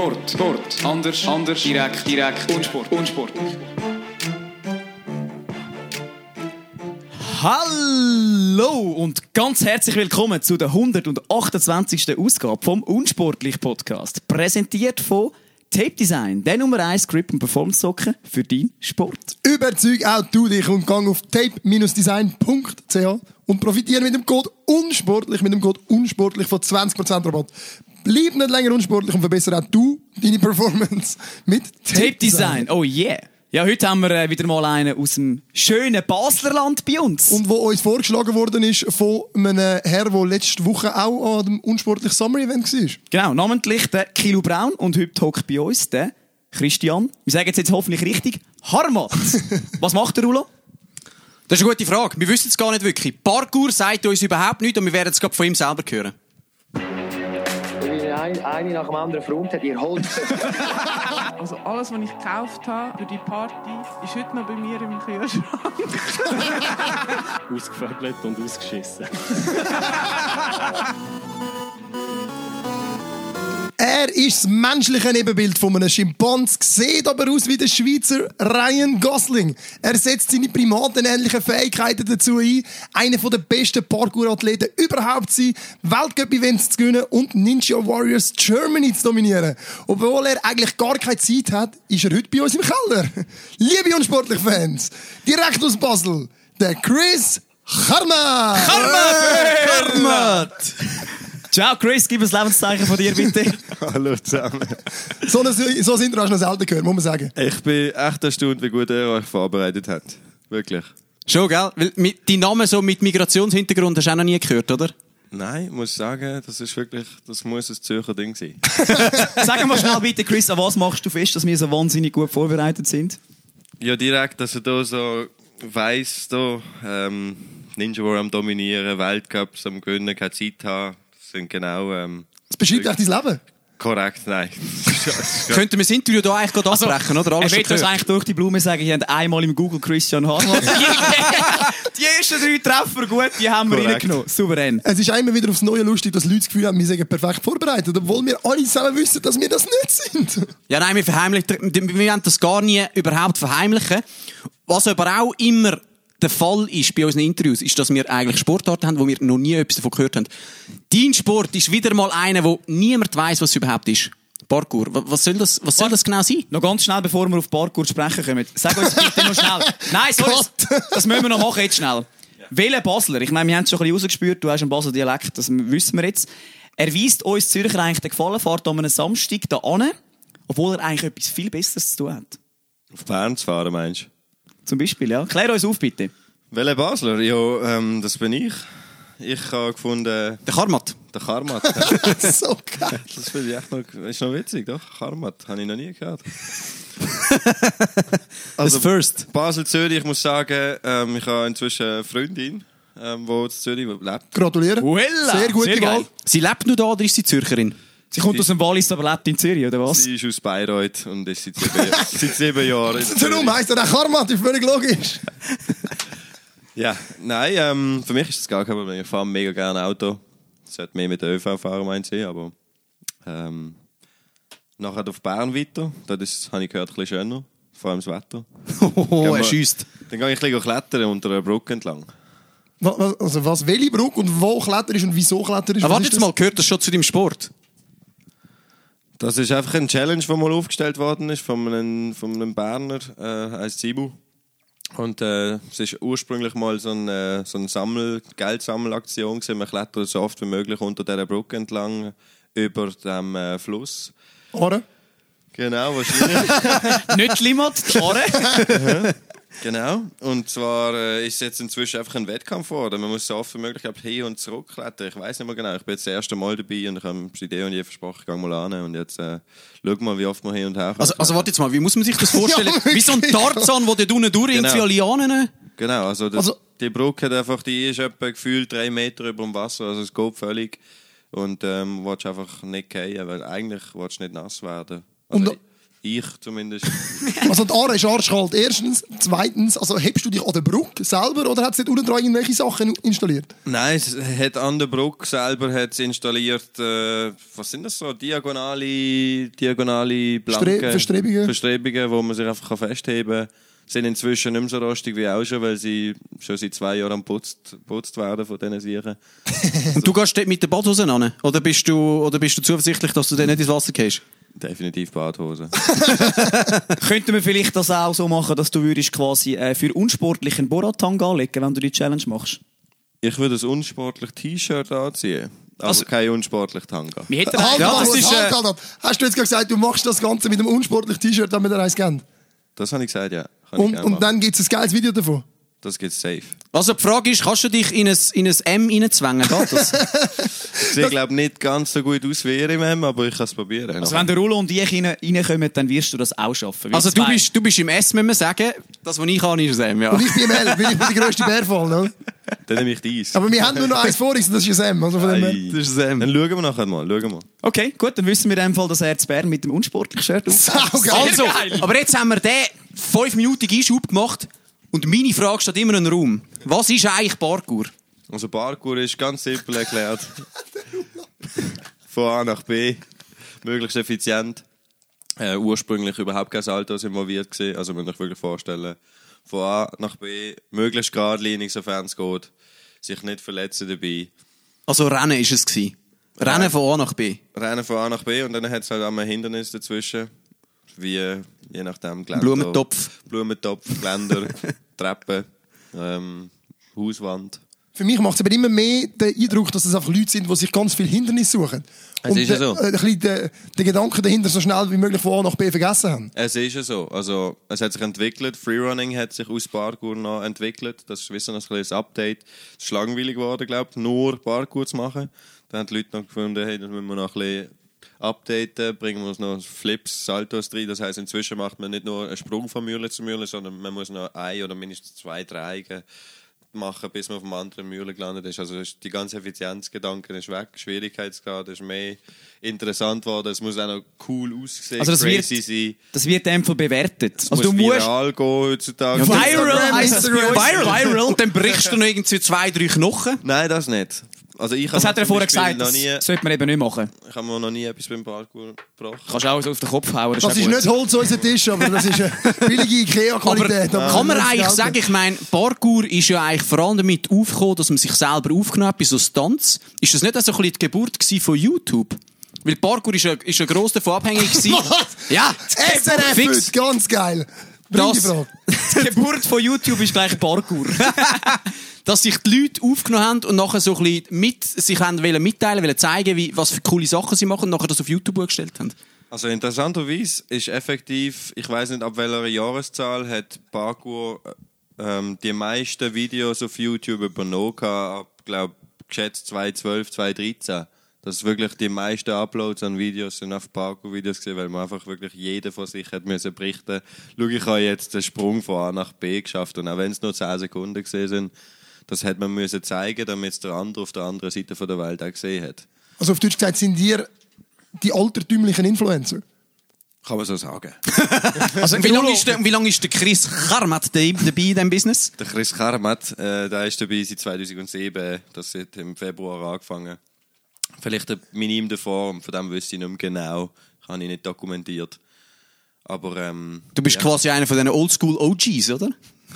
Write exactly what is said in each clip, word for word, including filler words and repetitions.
Sport. Sport. Anders. Anders. Direkt. Direkt. Unsport. Unsportlich. Hallo und ganz herzlich willkommen zu der hundertachtundzwanzigsten Ausgabe vom Unsportlich Podcast. Präsentiert von Tape Design, der Nummer eins Grip- und Performance-Socken für deinen Sport. Überzeug auch du dich und gang auf tape design punkt c h und profitiere mit dem Code UNSPORTLICH, mit dem Code UNSPORTLICH von zwanzig Prozent Rabatt. Bleib nicht länger unsportlich und verbessere auch du deine Performance mit Tape, Tape Design. Oh yeah. Ja, heute haben wir äh, wieder mal einen aus dem schönen Baslerland bei uns. Und wo uns vorgeschlagen worden ist von einem Herr, der letzte Woche auch an dem unsportlichen Summer Event war. Genau, namentlich der Kilo Braun und heute hockt bei uns der Christian. Wir sagen es jetzt hoffentlich richtig. Harmat. Was macht der Rulo? Das ist eine gute Frage. Wir wissen es gar nicht wirklich. Parkour sagt uns überhaupt nichts und wir werden es gerade von ihm selber hören. Eine, eine nach dem anderen Front hat ihr Holz. Also alles, was ich gekauft habe für die Party, ist heute noch bei mir im Kühlschrank. Ausgevögelt und ausgeschissen. Er ist das menschliche Nebenbild von einem Schimpans, sieht aber aus wie der Schweizer Ryan Gosling. Er setzt seine primatenähnlichen Fähigkeiten dazu ein, einer der besten Parkour-Athleten überhaupt zu sein, Weltcup-Events zu gewinnen und Ninja Warriors Germany zu dominieren. Obwohl er eigentlich gar keine Zeit hat, ist er heute bei uns im Keller. Liebe unsportliche Fans, direkt aus Basel, der Chris Harmat! Harmat! Harmat! Ciao Chris, gib ein Lebenszeichen von dir bitte. Hallo zusammen. So ein, so ein Intro hast du noch selten gehört, muss man sagen. Ich bin echt erstaunt, wie gut ihr euch vorbereitet habt. Wirklich. Schon, gell? Weil mit, deinen Namen so mit Migrationshintergrund hast du auch noch nie gehört, oder? Nein, ich muss sagen, das ist wirklich, das muss ein Zürcher Ding sein. Sag mal schnell bitte, Chris, an was machst du fest, dass wir so wahnsinnig gut vorbereitet sind? Ja, direkt, dass er da so weiss, da, ähm, Ninja War am Dominieren, Weltcups am Gewinnen, keine Zeit haben. Das sind genau, ähm, Das beschreibt echt dein Leben. Korrekt, nein. Könnten wir das Interview hier eigentlich gerade abbrechen, oder? Alles Ich will das eigentlich durch die Blume sagen, ihr habt einmal im Google Christian Harmat. Die ersten drei Treffer gut, die haben wir Korrekt. reingenommen. Souverän. Es ist immer wieder aufs Neue lustig, dass Leute das Gefühl haben, wir sind perfekt vorbereitet, obwohl wir alle zusammen wissen, dass wir das nicht sind. Ja, nein, wir verheimlichen, wir wollen das gar nie überhaupt verheimlichen. Was aber auch immer der Fall ist bei unseren Interviews, ist, dass wir eigentlich Sportarten haben, wo wir noch nie etwas davon gehört haben. Dein Sport ist wieder mal einer, wo niemand weiss, was es überhaupt ist. Parkour. Was soll das, was soll das genau sein? Noch ganz schnell, bevor wir auf Parkour sprechen kommen. Sag uns bitte noch schnell. Nein, sorry, das müssen wir noch machen, jetzt schnell. Welcher Basler? Ich meine, wir haben es schon ein bisschen rausgespürt, du hast einen Basler Dialekt, das wissen wir jetzt. Erweist uns Zürcher eigentlich den Gefallen, fährt an einem Samstag da an, obwohl er eigentlich etwas viel Besseres zu tun hat. Auf Bern zu fahren, meinst du? Zum Beispiel, ja. Klär uns auf, bitte. Welcher Basler? Ja, ähm, das bin ich. Ich habe gefunden... Der Harmat. Der Harmat. Ja. So geil. Das finde ich echt noch, ist noch witzig, doch? Harmat, habe ich noch nie gehört. Also, First. Basel-Zürich, ich muss sagen, ähm, ich habe inzwischen eine Freundin, ähm, die in Zürich lebt. Gratuliere. Uella, Sehr gute sehr Wahl. geil. Sie lebt nur da oder ist sie Zürcherin? Sie kommt aus dem Wallis, aber lebt in Zürich, oder was? Sie ist aus Bayreuth und ist seit sieben, seit sieben Jahren in Darum Zürich. heisst er auch Harmat, ist völlig logisch. Ja, nein, ähm, für mich ist das gar kein Problem. Ich fahre mega gerne Auto. Ich sollte mehr mit der ÖV fahren, meint sie, aber ähm, nachher auf Bern weiter. Das ist, habe ich gehört, ein bisschen schöner. Vor allem das Wetter. Oh, er schiesst. Dann gehe ich ein bisschen klettern unter einer Brücke entlang. Was, was- also was, welche Brücke und wo kletterst und wieso kletterst? Aber Was warte ist jetzt mal, gehört das schon zu deinem Sport? Das ist einfach eine Challenge, die mal aufgestellt worden ist von einem, von einem Berner, äh, heißt Sibu. Und äh, es ist ursprünglich mal so eine, so eine Sammel, Geldsammelaktion gewesen. Man klettert so oft wie möglich unter dieser Brücke entlang über dem äh, Fluss. Ohren? Genau, wahrscheinlich. Nicht Limmat, die Ohren. Genau. Und zwar äh, ist es jetzt inzwischen einfach ein Wettkampf geworden. Man muss so oft wie möglich glaub, hin und zurück klettern. Ich weiß nicht mehr genau. Ich bin jetzt das erste Mal dabei und ich habe die Idee und je versprochen, ich gehe mal an. Und jetzt äh, schau mal, wie oft man hin und her kann. Also, also warte jetzt mal, wie muss man sich das vorstellen? Ja, Wie so ein Tarzan, der dort unten durch irgendwie Genau. an Lianen... Genau, also, das, Also- die Brücke hat einfach, die ist etwa gefühlt drei Meter über dem Wasser, also es geht völlig. Und ähm, willst einfach nicht fallen, weil eigentlich willst du nicht nass werden. Also, Und Ich zumindest. Also die Aare ist arschkalt. Erstens. Zweitens, also hebst du dich an der Brücke selber oder hat es nicht unten dran irgendwelche Sachen installiert? Nein, es hat an der Brücke selber hat's installiert, äh, was sind das so? Diagonale, diagonale Planken. Stre- Verstrebungen. Verstrebungen, wo man sich einfach festheben kann. Sind inzwischen nicht mehr so rostig wie auch schon, weil sie schon seit zwei Jahren am putzt, putzt werden von diesen Sieren. Und du gehst dort mit der Badhose an? Oder bist du, oder bist du zuversichtlich, dass du dort nicht ins Wasser gehst? Definitiv Badhose. Könnten wir vielleicht das auch so machen, dass du würdest quasi äh, für unsportlichen Borat-Tanga anlegen, wenn du die Challenge machst? Ich würde ein unsportliches T-Shirt anziehen. Aber Also- kein unsportliches Tanga. Wir hätten Halt, ja, halt, das halt, ist, halt, äh, halt, halt. Hast du jetzt gerade gesagt, du machst das Ganze mit einem unsportlichen T-Shirt, damit ihr eins kennt? Das habe ich gesagt, ja. Kann ich Und, gerne und machen. dann gibt es ein geiles Video davon. Das gibt's safe. Also die Frage ist, kannst du dich in ein, in ein M reinzwängen? Geht das? Ich sehe, glaube nicht ganz so gut aus wie ihr im M, aber ich kann es probieren. Also wenn der Rulo und ich rein, reinkommen, dann wirst du das auch schaffen. Also du bist, du bist im S, müssen wir sagen. Das, was ich kann, ist ein M, ja. Und ich bin im L, weil ich bin der grösste Bärfall. Ne? Dann nehme ich dies. Aber wir haben nur noch eins vor uns, und das ist ein M. Also von dem her. Ei. Das ist ein M. Dann schauen wir nachher mal. Schauen wir. Okay, gut, dann wissen wir in dem Fall, dass er zu Bern mit dem unsportlichen Shirt aus. Saugeil. Also, aber jetzt haben wir den fünfminütigen Einschub gemacht und meine Frage steht immer im Raum. Was ist eigentlich Parkour? Also Parkour ist ganz simpel erklärt. Von A nach B. Möglichst effizient. Äh, ursprünglich überhaupt kein Saltos involviert gewesen. Also man muss sich wirklich vorstellen, von A nach B, möglichst geradlinig, sofern es geht. Sich nicht verletzen dabei. Also Rennen ist es gewesen. Rennen Nein. von A nach B. Rennen von A nach B und dann hat es halt auch ein Hindernis dazwischen. Wie, je nachdem, Geländer. Blumentopf. Blumentopf, Geländer, Treppen, ähm, Hauswand. Für mich macht es aber immer mehr den Eindruck, dass es einfach Leute sind, die sich ganz viel Hindernis suchen. Es und ist ja de- so. äh, ein bisschen den, den Gedanken dahinter so schnell wie möglich von A nach B vergessen haben. Es ist ja so. Also, es hat sich entwickelt. Freerunning hat sich aus Parkour noch entwickelt. Das ist wissen, ein kleines Update. Es ist langweilig geworden, glaube ich, nur Parkour zu machen. Dann haben die Leute noch gefunden, hey, das müssen wir noch ein bisschen updaten, bringen wir uns noch Flips, Saltos rein. Das heisst, inzwischen macht man nicht nur einen Sprung von Mühle zu Mühle, sondern man muss noch ein oder mindestens zwei Dreiecke machen, bis man auf dem anderen Mühle gelandet ist. Also ist die ganze Effizienzgedanke ist weg, Schwierigkeitsgrad ist mehr interessant geworden. Es muss auch noch cool aussehen, Also das wird, crazy sein. das wird in dem Fall bewertet. Es Also du muss musst... viral gehen heutzutage. Viral heisst es bei uns. Viral, viral. Und dann brichst du noch irgendwie zwei, drei Knochen. Nein, das nicht. Also ich Das habe hat er zum vorher Beispiel gesagt, noch das nie, sollte man eben nicht machen. ich habe mir noch nie etwas beim Parkour gebrochen. Kannst du auch so auf den Kopf hauen. Das auch ist gut. nicht Holz unser Tisch, aber das ist eine billige Ikea-Qualität. Aber kann man eigentlich sagen, ich meine, Parkour ist ja eigentlich vor allem damit aufgekommen, dass man sich selber aufgenommen hat bei so Stunts. Ist das nicht auch so ein bisschen die Geburt gewesen von YouTube? Weil Parkour ist ja, ist ja gross davon abhängig gewesen. Ja, S R F fix. heute, ganz geil. Bring die Das- Frage. Die Geburt von YouTube ist gleich Parkour. Dass sich die Leute aufgenommen haben und nachher so ein bisschen mit, sich haben wollen mitteilen, wollen zeigen, wie, was für coole Sachen sie machen und nachher das auf YouTube gestellt haben. Also interessanterweise ist effektiv, ich weiß nicht ab welcher Jahreszahl, hat Parkour ähm, die meisten Videos auf YouTube übernommen, ab, glaube geschätzt zweitausendzwölf, zweitausenddreizehn. Das ist wirklich die meisten Uploads an Videos sind auf Parkour-Videos gewesen, weil man einfach wirklich jeder von sich hat müssen berichten. Schau, ich habe jetzt den Sprung von A nach B geschafft und auch wenn es nur zehn Sekunden gesehen sind, das hat man müssen zeigen, damit es der andere auf der anderen Seite von der Welt auch gesehen hat. Also auf Deutsch gesagt, sind ihr die altertümlichen Influencer? Kann man so sagen. Also, wie lange ist der, wie lange ist der Chris Karmat dabei in diesem Business? Der Chris Karmat, äh, der ist dabei seit zweitausendsieben, das hat im Februar angefangen. Vielleicht ein Minim davor, von dem wüsste ich nicht mehr genau, habe ich nicht dokumentiert. Aber, ähm, Du bist ja. quasi einer von diesen Oldschool-O Gs, oder?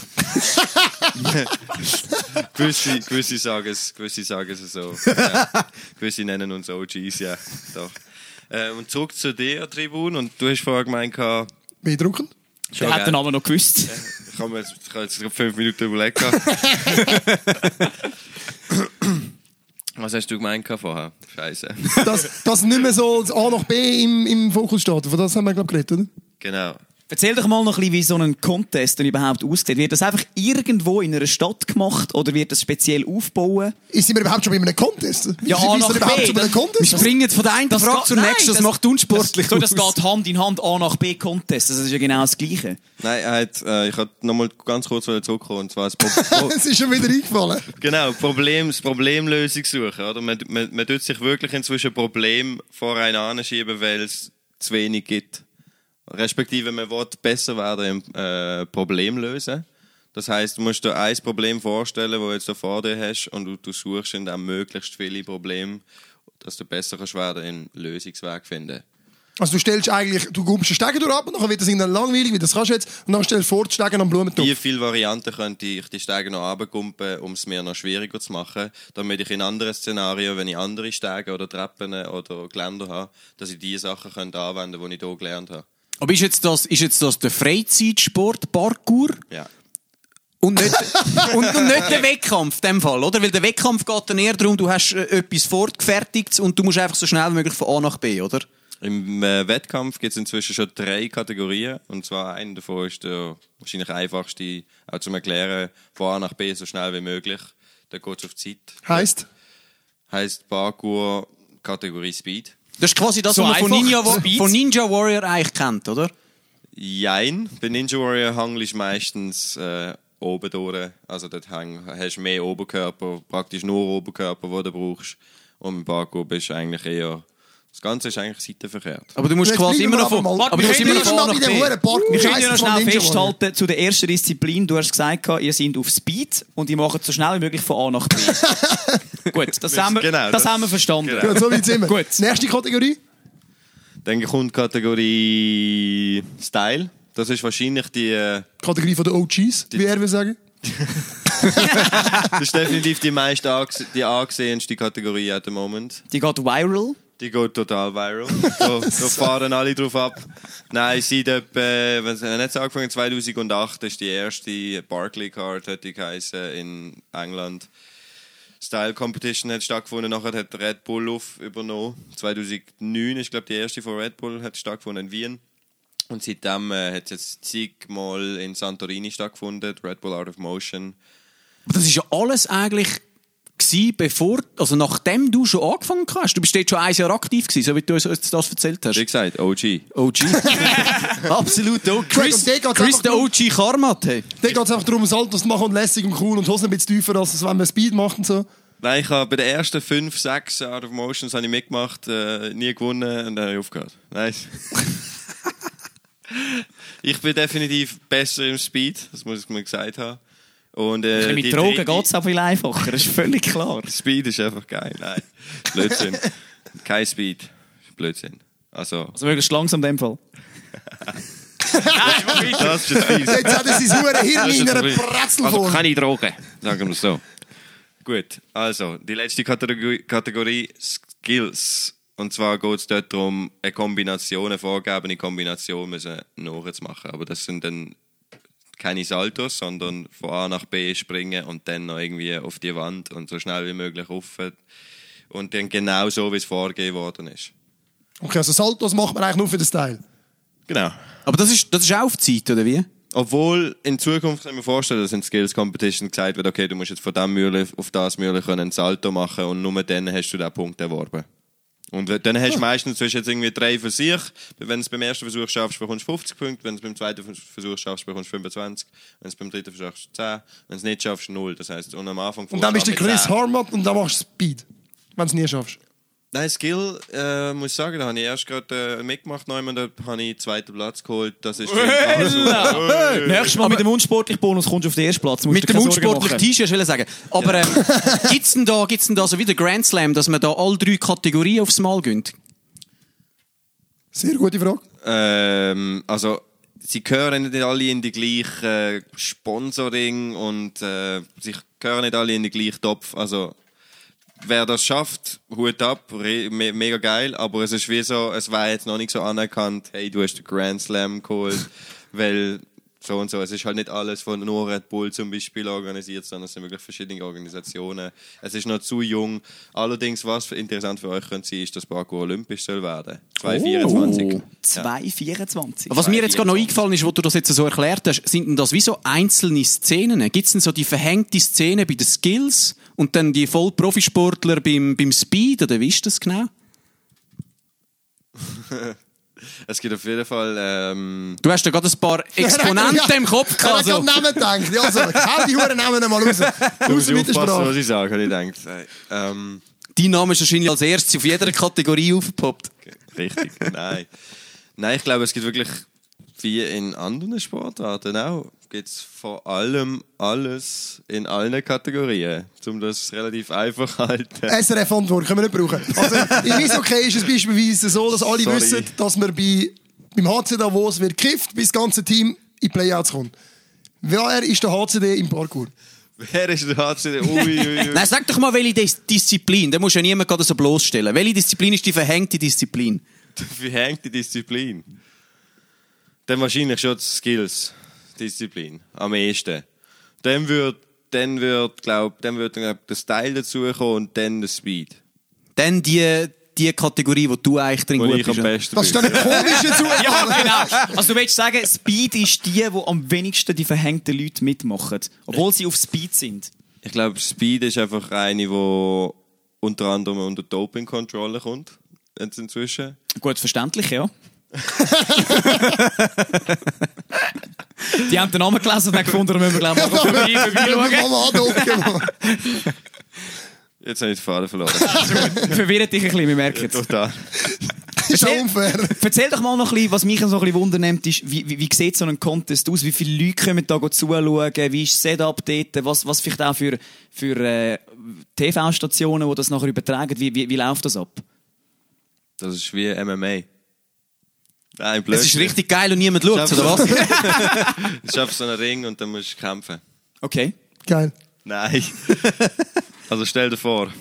gewisse, gewisse, sagen es, gewisse sagen es so. Ja. Gewisse nennen uns O Gs, ja. Doch. Äh, und zurück zu dir, Tribun. Und du hast vorher gemeint, schon Beeindruckend. Der hat den Namen noch gewusst. Ich habe jetzt, ich habe jetzt gerade fünf Minuten überlegt. Was hast du gemeint vorher? Scheiße. Dass, dass nicht mehr so das A nach B im, im Fokus steht. Von das haben wir, glaube ich, geredet, oder? Genau. Erzähl doch mal noch ein bisschen, wie so ein Contest denn überhaupt aussieht. Wird das einfach irgendwo in einer Stadt gemacht oder wird das speziell aufbauen? Sind wir überhaupt schon bei einem Contest? Ja, Sind A wir nach überhaupt B, schon bei einem das- Wir Contest? springen von der einen Das Frage geht- zur nein, nächsten, das, das- macht unsportlich So, das aus. geht Hand in Hand A nach B Contest. Das ist ja genau das Gleiche. Nein, er hat, äh, ich wollte noch mal ganz kurz zurückkommen. Und zwar das Pro Es ist schon wieder eingefallen. Genau, Problem, das Problemlösung suchen. Oder? Man, man, man tut sich wirklich inzwischen Problem vor einen anschieben, weil es zu wenig gibt. respektive man will besser werden im äh, Problem lösen. Das heisst, du musst dir ein Problem vorstellen, das du jetzt so vor dir hast und du, du suchst in dem möglichst viele Probleme, dass du besser kannst werden im Lösungsweg finden. Also du stellst eigentlich, du gumpst den Stegen durch ab und dann wird das irgendwann langweilig, wie das kannst du jetzt, und dann stellst du vor, die Stegen am Blumentopf. Wie viele Varianten könnte ich die Stege noch runtergumpen, um es mir noch schwieriger zu machen, damit ich in anderen Szenarien, wenn ich andere Stege oder Treppen oder Geländer habe, dass ich diese Sachen könnte anwenden könnte, die ich hier gelernt habe. Aber ist jetzt das, ist jetzt das der Freizeitsport Parkour? Ja. Und nicht, und, und nicht der Wettkampf in dem Fall, oder? Weil der Wettkampf geht dann eher darum, du hast äh, etwas vorgefertigt und du musst einfach so schnell wie möglich von A nach B, oder? Im äh, Wettkampf gibt es inzwischen schon drei Kategorien. Und zwar eine davon ist der wahrscheinlich einfachste, auch zum Erklären, von A nach B so schnell wie möglich. Da geht es auf die Zeit. Heisst? Heisst Parkour Kategorie Speed. Das ist quasi das, So was man von einfach? Ninja, Wa- Speed? von Ninja Warrior eigentlich kennt, oder? Jein. Bei Ninja Warrior hangelst du meistens äh, oben durch. Also dort hang, hast du mehr Oberkörper, praktisch nur Oberkörper, den du brauchst. Und im Parkour bist du eigentlich eher... Das Ganze ist eigentlich seitenverkehrt. Aber du musst Jetzt quasi bleiben immer wir noch von, aber mal- aber du wir musst können immer noch von A nach bei dem B. Huren Parkour Wir können ja Scheiße noch von schnell Ninja festhalten zu der ersten Disziplin. Du hast gesagt, ihr seid auf Speed und ihr macht so schnell wie möglich von A nach B. Gut, das, haben wir, Genau, das das- haben wir verstanden. genau. Warrior. Gut, so weit sind wir. Gut. Nächste Kategorie? Dann kommt die Kategorie Style. Das ist wahrscheinlich die... Äh, Kategorie von den O Gs, wie er will sagen. das ist definitiv die meist anges die angesehenste Kategorie at the moment. Die geht viral. Die geht total viral. Da, da fahren alle drauf ab. Nein, seit etwa, wenn es nicht angefangen zweitausendacht ist die erste Barclay Card, hat die geheißen, in England. Style Competition hat stattgefunden, nachher hat Red Bull auf übernommen. zweitausendneun ist, glaube ich, die erste von Red Bull hat stattgefunden in Wien. Und seitdem äh, hat es jetzt zigmal in Santorini stattgefunden, Red Bull Art of Motion. Aber das ist ja alles eigentlich gewesen, bevor, also nachdem du schon angefangen hast. Du bist dort schon ein Jahr aktiv gewesen, so wie du uns das erzählt hast. Wie gesagt, O G. O G. Absolut. Oh, Chris, und der geht's Chris einfach der O G Karmat. Hey. Da geht es einfach darum, Saltos zu machen und lässig und cool und Hosen ein bisschen tiefer, als wenn man Speed macht und so. Nein, ich habe bei den ersten fünf, sechs Art of Motions habe ich mitgemacht, äh, nie gewonnen und dann habe ich aufgehört. Nice. Ich bin definitiv besser im Speed, das muss ich mir gesagt haben. Und, äh, Mit die Drogen dritte- geht es auch viel einfacher, das ist völlig klar. Speed ist einfach geil. Nein, Blödsinn. Kein Speed. Blödsinn. Also, Also möglichst langsam in dem Fall. das ist fies. Jetzt hat er sein hure Hirn Das ist in einer ein bisschen- Brezel Also vor. keine Drogen, sagen wir es so. Gut, also die letzte Kategorie, Kategorie Skills. Und zwar geht es dort darum, eine Kombination, eine vorgegebene Kombination müssen nachzumachen. Aber das sind dann keine Saltos, sondern von A nach B springen und dann noch irgendwie auf die Wand und so schnell wie möglich rauf. Und dann genau so, wie es vorgegeben worden ist. Okay, also Saltos macht man eigentlich nur für den Style. Genau. Aber das ist, das ist auch auf Zeit, oder wie? Obwohl, in Zukunft kann ich mir vorstellen, dass in Skills Competition gesagt wird, okay, du musst jetzt von diesem Mühle auf das Mühle einen Salto machen und nur dann hast du diesen Punkt erworben. Und dann hast du meistens zwischen jetzt irgendwie drei Versuche. Wenn du es beim ersten Versuch schaffst, bekommst du fünfzig Punkte. Wenn du es beim zweiten Versuch schaffst, bekommst du fünfundzwanzig. Wenn du es beim dritten Versuch schaffst, zehn. Wenn du es nicht schaffst, null. Das heisst, und am Anfang Und dann bist du mit Chris zehn. Harmat und dann machst du Speed. Wenn du es nie schaffst. Nein, Skill, äh, muss ich sagen, da habe ich erst gerade äh, mitgemacht, noch einmal, da habe ich den zweiten Platz geholt. Das ist Hey, nächstes Mal mit dem unsportlichen Bonus kommst du auf den ersten Platz. Musst Mit dir dem keine Sorgen unsportlichen machen. T-Shirt, will ich sagen. Aber ähm, gibt's denn da, gibt's denn da so wie der Grand Slam, dass man da alle drei Kategorien aufs Mal gönnt? Sehr gute Frage. Ähm, also, sie gehören nicht alle in die gleiche äh, Sponsoring und äh, sie gehören nicht alle in den gleichen Topf. Also, wer das schafft, Hut ab, re- me- mega geil, aber es ist wie so, es war jetzt noch nicht so anerkannt, hey, du hast den Grand Slam geholt, weil so und so. Es ist halt nicht alles von nur Red Bull zum Beispiel organisiert, sondern es sind wirklich verschiedene Organisationen. Es ist noch zu jung. Allerdings, was für interessant für euch könnte sein, ist, dass Parkour olympisch soll werden. zwanzig vierundzwanzig. Oh, zwanzig vierundzwanzig. Was mir jetzt gerade noch eingefallen ist, wo du das jetzt so erklärt hast, sind denn das wie so einzelne Szenen? Gibt es denn so die verhängte Szene bei den Skills und dann die Vollprofisportler beim, beim Speed, oder wie ist das genau? Es gibt auf jeden Fall... Ähm, Du hast da gerade ein paar Exponenten im Kopf gehabt. Ich Also. habe Namen gedacht. Ja, also, hau die Huren Namen mal raus. Da Raus muss ich mit der aufpassen, was Sprache. ich sage, habe ich gedacht. Ähm, Dein Name ist wahrscheinlich als erstes auf jeder Kategorie aufgepoppt. richtig, nein. Nein, ich glaube, es gibt wirklich wie in anderen Sportarten auch, gibt es vor allem alles in allen Kategorien, um das relativ einfach zu halten. S R F-Antwort können wir nicht brauchen. Also, im Eishockey ist es beispielsweise so, dass alle Sorry. wissen, dass man bei, beim H C Davos wird gekifft, bis das ganze Team in die Playouts kommt. Wer ist der H C D im Parkour? Wer ist der H C D? Ui, ui, ui. Nein, sag doch mal, welche Dis- Disziplin. Da muss ja niemand gerade so bloßstellen. Welche Disziplin ist die verhängte Disziplin? Wie hängt die Disziplin? Dann wahrscheinlich schon die Skills-Disziplin. Am ehesten. Dann wird, dann wird, glaub, dann wird glaub, der Style dazukommen und dann der Speed. Dann die, die Kategorie, wo du eigentlich drin Wo gut ich am bist. besten Das ist bin. dann ein komischer Zufall. Ja, genau. Also du willst sagen, Speed ist die, die am wenigsten die verhängten Leute mitmachen. Obwohl sie auf Speed sind. Ich glaube, Speed ist einfach eine, die unter anderem unter Doping-Kontrolle kommt. Jetzt inzwischen. Gut, verständlich, ja. Die haben den Namen gelesen und haben gefunden, da müssen wir glaube ich mal vorbei, vorbeischauen. Mama andocken. Jetzt habe ich den Faden verloren. Verwirrt dich ein bisschen, wir merken es. Total. Ist auch unfair. Erzähl doch mal noch ein bisschen, was mich so ein bisschen wundernimmt, ist, wie, wie, wie sieht so ein Contest aus? Wie viele Leute kommen da zuschauen? Wie ist das Setup dort? Was, was vielleicht auch für, für äh, T V-Stationen, die das nachher übertragen? Wie, wie, wie läuft das ab? Das ist wie M M A. Nein, blöd. Es ist richtig geil und niemand schaut, oder was? Du schaffst so einen Ring und dann musst du kämpfen. Okay. Geil. Nein. Also stell dir vor,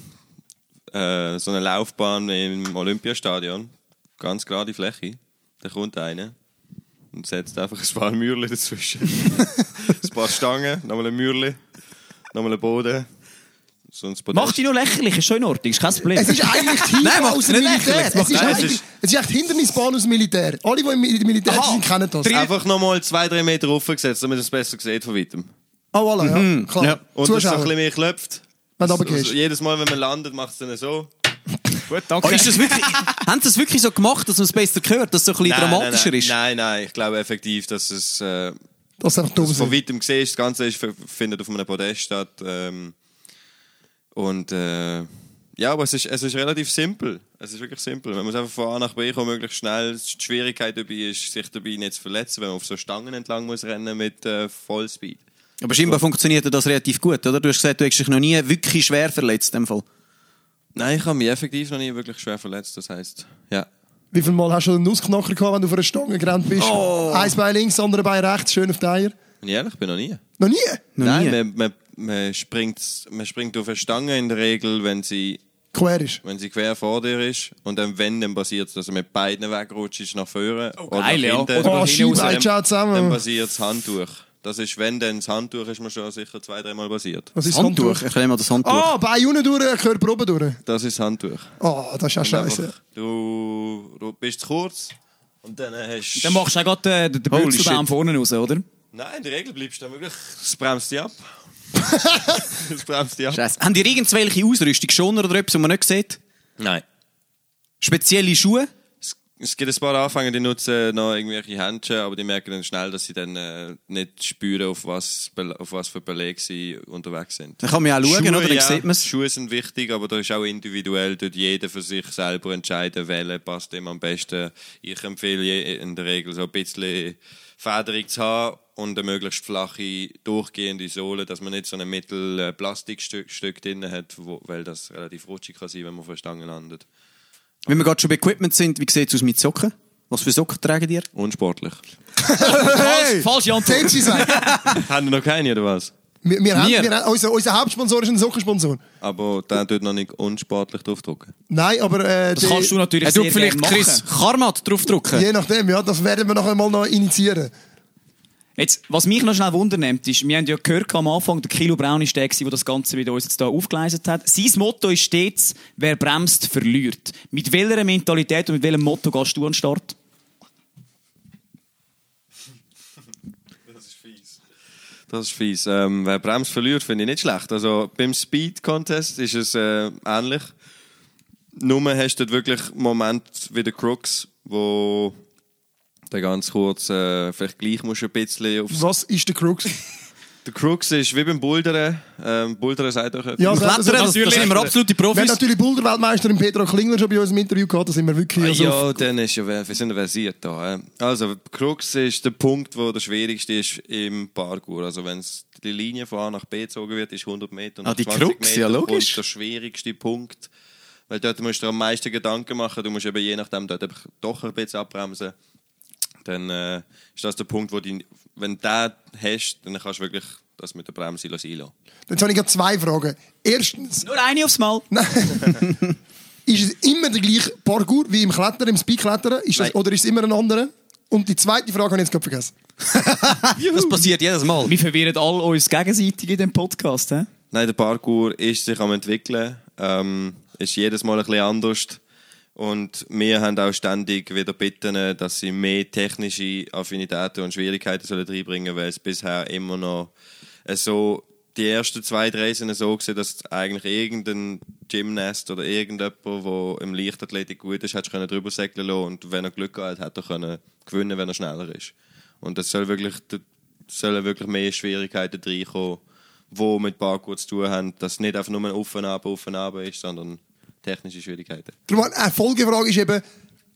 äh, so eine Laufbahn im Olympiastadion, ganz gerade Fläche, da kommt einer und setzt einfach ein paar Mürle dazwischen. Ein paar Stangen, nochmal ein Mürle, nochmal ein Boden. So ein Mach dich nur lächerlich, ist schon in Ordnung, ist kein Problem. Es ist eigentlich die Hinweis macht's aus dem nicht Militär. lächerlich. Es ist, Nein, es eigentlich, ist- es ist echt Hindernisbahn aus dem Militär. Alle, die im Mi- Militär Aha. sind, kennen das. Einfach nochmal zwei, drei Meter raufgesetzt, damit es besser sieht von weitem. Ah, voilà, ja. Klar. Ja. Und das so ein Zuschauer. bisschen mehr klopft. Wenn du Also, runtergehst. jedes Mal, wenn man landet, macht es dann so. Gut, Oh, danke. ist das wirklich, haben sie das wirklich so gemacht, dass man es besser hört, dass es so ein bisschen dramatischer nein, ist? Nein, nein, ich glaube effektiv, dass es äh, Das ist einfach dumm. von weitem siehst. Das Ganze ist, findet auf einem Podest statt. Ähm, und äh, ja, aber es ist, es ist relativ simpel. Es ist wirklich simpel. Man muss einfach von A nach B kommen, möglichst schnell. Die Schwierigkeit dabei ist, sich dabei nicht zu verletzen, wenn man auf so Stangen entlang muss rennen mit äh, Vollspeed. Aber scheinbar funktioniert das relativ gut, oder? Du hast gesagt, du hast dich noch nie wirklich schwer verletzt in dem Fall. Nein, ich habe mich effektiv noch nie wirklich schwer verletzt. Das heisst, ja. Wie viel Mal hast du einen Nussknacker gehabt, wenn du vor einer Stange gerannt bist? Oh. Eins Bein links, andere Bein rechts, schön auf die Eier. Wenn ich ehrlich bin, noch nie. Noch nie? Noch Nein, nie. man, man, man, springt, man springt auf eine Stange in der Regel, wenn sie, Quer ist. wenn sie quer vor dir ist. Und dann, wenn, dann passiert es, dass du mit beiden wegrutscht nach vorne oder geil, nach ja. hinten. Oder Oh, nach hinten raus. Scheibe, ciao Dann zusammen. passiert das Handtuch. Das ist, wenn dann das Handtuch ist, mir schon sicher zwei, dreimal passiert. Was ist Das Handtuch. Erklär mal das Handtuch. Ah, Bein unten durch, Körper oben durch. Das ist das Handtuch. Ah, das ist ja Und scheiße. einfach, Du, du bist zu kurz und dann hast Dann machst du auch gerade äh, den, den Holy Büchselbaum shit. vorne raus, oder? Nein, in der Regel bleibst du dann wirklich. Es bremst dich ab. Es bremst dich ab. Scheiße. Haben die irgendwelche Ausrüstung schon oder etwas, was man nicht sieht? Nein. Spezielle Schuhe? Es, es gibt ein paar Anfänger, die nutzen noch irgendwelche Händchen, aber die merken dann schnell, dass sie dann äh, nicht spüren, auf was, Bel- auf was für Belege sie unterwegs sind. Dann kann man ja auch schauen, Schuhe, oder? Dann ja, sieht man es. Schuhe sind wichtig, aber da ist auch individuell, dort jeder für sich selber entscheiden, welche passt ihm am besten. Ich empfehle je- in der Regel so ein bisschen Federung zu haben und eine möglichst flache, durchgehende Sohle, dass man nicht so ein Mittel-Plastikstück Stück drin hat, wo, weil das relativ rutschig kann sein, wenn man auf der Stange landet. Wenn wir gerade schon bei Equipment sind, wie sieht es aus mit Socken? Was für Socken tragen ihr? Unsportlich. Falsch, falsche Antwort. Tetsi sagt. Haben wir noch keine, oder was? Wir, wir haben, Wir. wir haben, unser, unser Hauptsponsor ist ein Sockensponsor. Aber der tut noch nicht unsportlich draufdrucken. Nein, aber äh, Das die- kannst du natürlich Er sehr tut vielleicht gerne machen. Chris Karmat draufdrucken. je nachdem, ja, das werden wir noch einmal noch initiieren. Jetzt, was mich noch schnell wundernimmt, ist, wir haben ja gehört am Anfang, der Kilo Braun ist der, der das Ganze mit uns jetzt hier aufgeleistet hat. Sein Motto ist stets, wer bremst, verliert. Mit welcher Mentalität und mit welchem Motto gehst du an den Start? Das ist fies. Das ist fies. Ähm, wer bremst, verliert, finde ich nicht schlecht. Also beim Speed Contest ist es äh, ähnlich. Nur hast du dort wirklich einen Moment wie der Crooks, wo der ganz kurz äh, vielleicht gleich musst du ein bisschen aufs... Was ist der Crux? Der Crux ist wie beim Bouldern. Ähm, Bouldern sagt euch etwas. Ja, Klettern, das- das, das natürlich. sind wir absolute Wir haben Profis. natürlich Boulder-Weltmeister im Pedro Klingler schon bei uns im Interview gehabt, da sind wir wirklich... Also Ja, dann ist ja, wir sind ja versiert da. äh. Also, Crux ist der Punkt, wo der schwierigste ist im Parkour. Also, wenn die Linie von A nach B gezogen wird, ist hundert Meter. Und Ah, nach die zwanzig Crux, Meter ja, logisch. kommt der schwierigste Punkt. Weil dort musst du dir am meisten Gedanken machen. Du musst eben je nachdem dort einfach doch ein bisschen abbremsen. Dann äh, ist das der Punkt, wo die, wenn du den hast, dann kannst du wirklich das mit der Bremse einlassen. Jetzt habe ich gerade zwei Fragen. Erstens, Nur eine aufs Mal. ist es immer der gleiche Parkour wie im Klettern, im Speedklettern? Ist das, Nein. oder ist es immer ein anderer? Und die zweite Frage habe ich jetzt gerade vergessen. Das passiert jedes Mal. Wir verwirren alle uns gegenseitig in diesem Podcast. He? Nein, der Parkour ist sich am entwickeln. Ähm, ist jedes Mal ein bisschen anders. Und wir haben auch ständig wieder bitten, dass sie mehr technische Affinitäten und Schwierigkeiten sollen reinbringen, weil es bisher immer noch so, die ersten zwei, drei sind so gewesen, dass eigentlich irgendein Gymnast oder irgendjemand, der im Leichtathletik gut ist, hätte können drüber segeln lassen und wenn er Glück gehabt hat, hätte er können gewinnen, wenn er schneller ist. Und es soll wirklich, sollen wirklich mehr Schwierigkeiten reinkommen, die mit Parkour zu tun haben, dass es nicht einfach nur ein auf und ab, auf und ab ist, sondern technische Schwierigkeiten. Darum eine Folgefrage ist eben,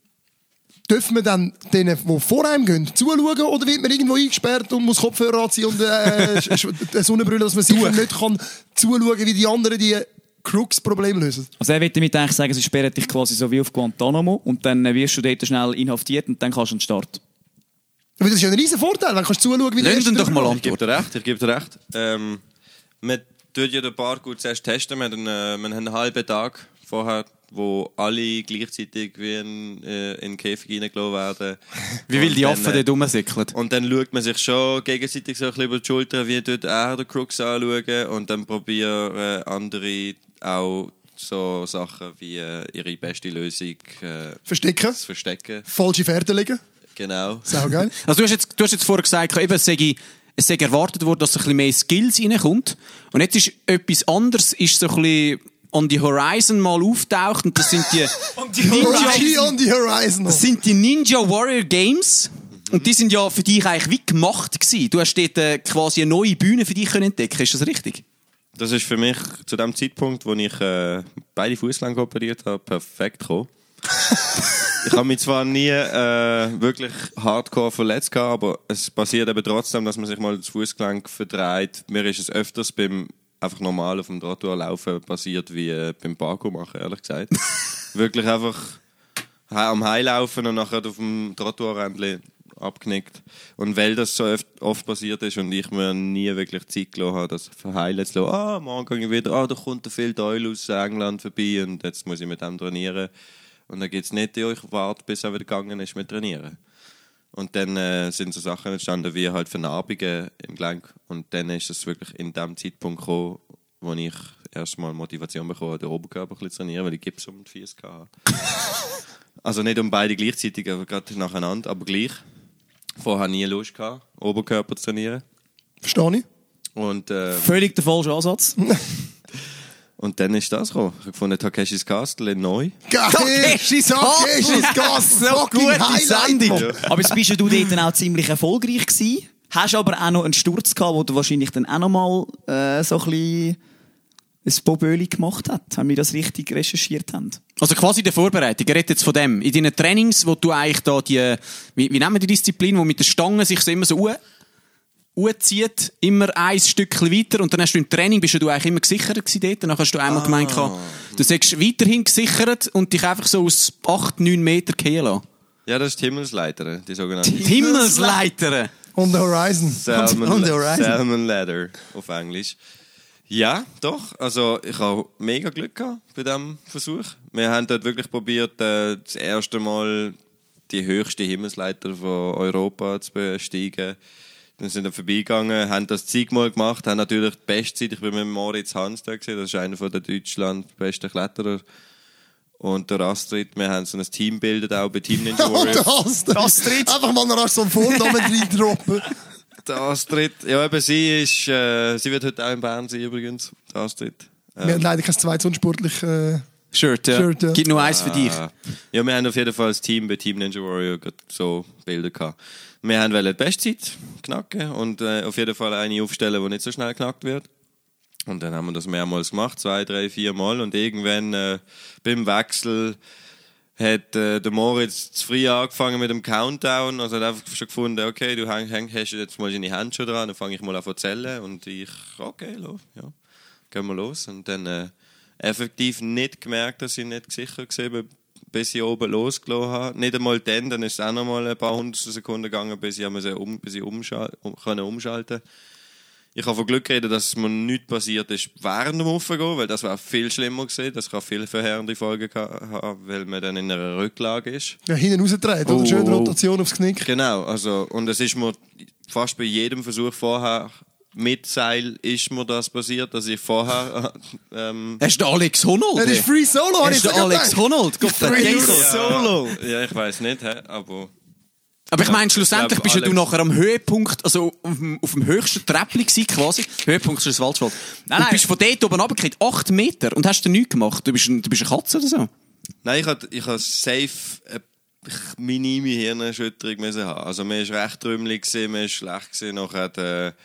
dürfen wir dann denen, die vor einem gehen, zuschauen oder wird man irgendwo eingesperrt und muss Kopfhörer anziehen und äh, eine Sonnenbrille, dass man sicher nicht kann zuschauen, wie die anderen die Crux-Probleme lösen? Also er will damit eigentlich sagen, sie sperren dich quasi so wie auf Guantanamo und dann wirst du dort schnell inhaftiert und dann kannst du an den Start. Aber das ist ja ein riesen Vorteil, wenn du kannst zuschauen, wie die Lass ihn doch mal Ich gebe antworten. dir recht, ich gebe dir recht. Ähm, wir tun ja den Parkour zuerst testen. Wir haben, einen, äh, wir haben einen halben Tag vorher, wo alle gleichzeitig wie in, äh, in den Käfig reingelassen werden. Wie will die Und Affen dann, äh, dort rumsäckeln? Und dann schaut man sich schon gegenseitig so ein bisschen über die Schulter, wie tut er den Crux anschauen. Und dann probieren äh, andere auch so Sachen wie äh, ihre beste Lösung äh, Verstecken, zu verstecken. falsche Fährte legen. Genau. Sau geil. Also du hast jetzt, du hast jetzt vorher gesagt, eben, es sei, es sei erwartet worden, dass ein bisschen mehr Skills reinkommt. Und jetzt ist etwas anderes, ist so ein bisschen on the horizon mal auftaucht. Und das sind die Ninja on the Horizon. Das sind die Ninja Warrior Games. Und die sind ja für dich eigentlich wie gemacht gewesen. Du hast dort äh, quasi eine neue Bühne für dich können entdecken. Ist das richtig? Das ist für mich zu dem Zeitpunkt, wo ich äh, beide Fußgelenke operiert habe, perfekt gekommen. Ich habe mich zwar nie äh, wirklich hardcore verletzt gehabt, aber es passiert eben trotzdem, dass man sich mal das Fußgelenk verdreht. Mir ist es öfters beim einfach normal auf dem Trottoir laufen passiert wie äh, beim Parkour machen, ehrlich gesagt. Wirklich einfach am Heilaufen und nachher auf dem Trottoirrändchen abgenickt. Und weil das so oft, oft passiert ist und ich mir nie wirklich Zeit gelassen habe, das verheilen zu lassen, ah, morgen gehe ich wieder, ah, da kommt der Phil Doyle aus England vorbei und jetzt muss ich mit dem trainieren. Und dann gibt es nicht, ich warte, bis er wieder gegangen ist mit Trainieren. Und dann äh, sind so Sachen entstanden wie halt Vernarbungen im Gelenk. Und dann ist es wirklich in dem Zeitpunkt gekommen, wo ich erstmal Motivation bekommen habe, den Oberkörper ein bisschen zu trainieren, weil ich Gips um die Füße hatte. Also nicht um beide gleichzeitig, aber gerade nacheinander, aber gleich. Vorher hatte ich nie Lust gehabt, Oberkörper zu trainieren. Verstehe ich. Und, äh, Völlig der falsche Ansatz. und dann ist das gekommen. Ich habe gefunden, Takeshis Castle in neu. Geil! Takeshis Takeshis Castle! Castle! So Fucking gute Highlight, Sendung. Mann. Aber jetzt bist ja du dort dann auch ziemlich erfolgreich gewesen. Hast aber auch noch einen Sturz gehabt, wo du wahrscheinlich dann auch noch mal äh, so ein bisschen ein Boböli gemacht hat, wenn wir das richtig recherchiert haben. Also quasi in der Vorbereitung, er redet jetzt von dem. In deinen Trainings, wo du eigentlich da die, wie, wie nennen wir die Disziplin, wo mit der Stange sich so immer so u- uzieht, immer ein Stückchen weiter und dann hast du im Training, bist du eigentlich immer gesichert gewesen dort. Dann hast du einmal gemeint, du sagst weiterhin gesichert und dich einfach so aus acht, neun Meter gehen lassen. Ja, das ist die Himmelsleiter, die sogenannte Die Himmelsleiter! On the Horizon. Salmon, On the Horizon. Salmon Ladder auf Englisch. Ja, doch. Also ich habe mega Glück gehabt bei diesem Versuch. Wir haben dort wirklich probiert, äh, das erste Mal die höchste Himmelsleiter von Europa zu besteigen. Dann sind wir vorbeigegangen, haben das zigmal gemacht, haben natürlich die Bestzeit. Ich bin mit Moritz Hans da gesehen, das ist einer der Deutschland besten Kletterer. Und der Astrid, wir haben so ein Team gebildet, auch bei Team Ninja Und Warriors. Astrid. Astrid. Einfach mal noch so einen Vornamen reindroppen. Der Astrid, ja eben, sie ist, äh, sie wird heute auch in Bern sein übrigens, die Astrid. Wir haben leider kein zweites unsportlich äh, Shirt, ja. Shirt, ja. Gibt nur eins für dich. Ah. Ja, wir haben auf jeden Fall das Team bei Team Ninja Warrior so Bilder gehabt. Wir haben die Bestzeit knacken und äh, auf jeden Fall eine aufstellen, die nicht so schnell knackt wird. Und dann haben wir das mehrmals gemacht, zwei, drei, vier Mal. Und irgendwann äh, beim Wechsel hat äh, der Moritz zu früh angefangen mit dem Countdown. Also hat einfach schon gefunden, okay, du häng, häng, hast jetzt mal deine Hände schon dran, dann fange ich mal an zu zählen. Und ich, okay, los, ja, gehen wir los. Und dann äh, effektiv nicht gemerkt, dass ich nicht sicher gesehen bis ich oben losgelassen habe. Nicht einmal dann, dann ist es auch noch mal ein paar hundertstel Sekunden gegangen, bis ich, um, bis ich umschal- um, können umschalten konnte. Ich habe von Glück reden, dass mir nichts passiert ist während dem Aufgehen, weil das wäre viel schlimmer gewesen. Das kann viel verheerende Folgen haben, weil man dann in einer Rücklage ist. Ja, hinten rausdreht, oder? Oh, Schöne oh. Rotation aufs Knick. Genau, also, und es ist mir fast bei jedem Versuch vorher mit Seil ist mir das passiert, dass ich vorher... Ähm, Hast du den Alex Honnold? Das ist Free Solo, habe ich Hast du den sogar Alex gedacht. Honnold? Gott, der Free Jäger. Solo. ja, ich weiß nicht, hä, aber... Aber ich meine, schlussendlich Ich glaub, bist ja du Alex- nachher am Höhepunkt, also auf dem, auf dem höchsten Treppli gewesen, quasi. Höhepunkt ist das Waldschwald. Nein, Und nein. bist von dort oben runtergefallen, acht Meter, und hast du nichts gemacht. Du bist, ein, du bist eine Katze oder so. Nein, ich hatte ich hatte safe eine minime Hirnerschütterung müssen haben. Also mir war recht trümmelig, mir war schlecht gewesen, nachher, äh,